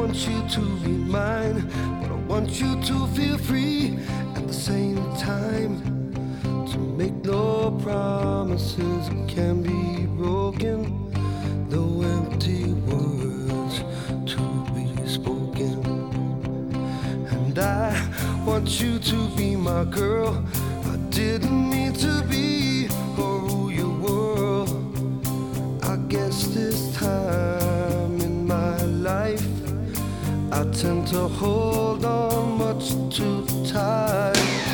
want you to be mine, but I want you to feel free at the same time. To make no promises that can be broken, no empty words to be spoken. And I want you to be my girl. I didn't mean to be or rule your world. I guess this time in my life I tend to hold on much too tight.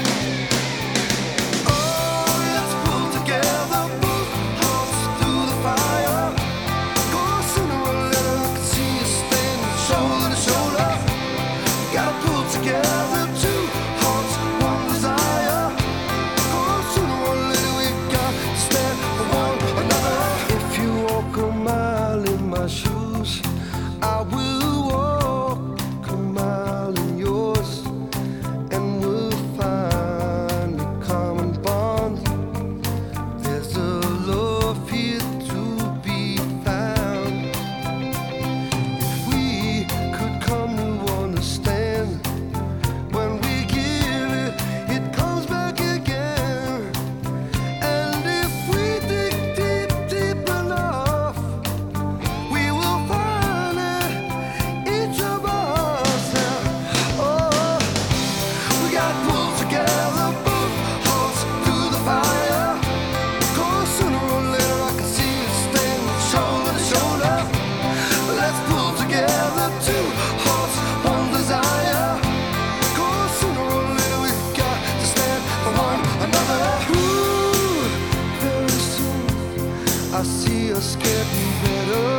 I see us getting better.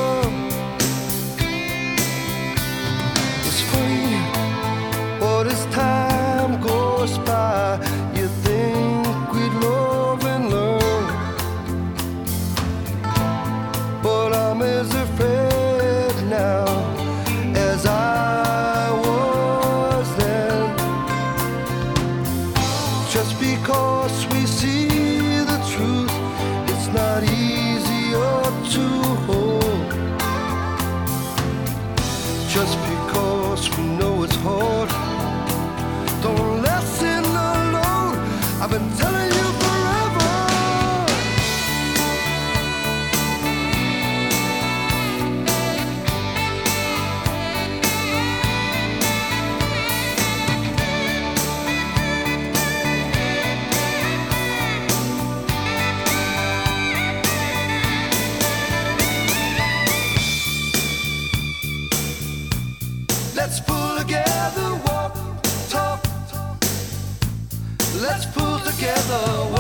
It's funny, but as time goes by, you think we'd love and learn. But I'm as afraid now as I was then. Just because we see the truth, it's not easier to hold. Just because we know it's hard, don't lessen the load. I've been telling you forever. Let's pull together, walk, talk. Let's pull together.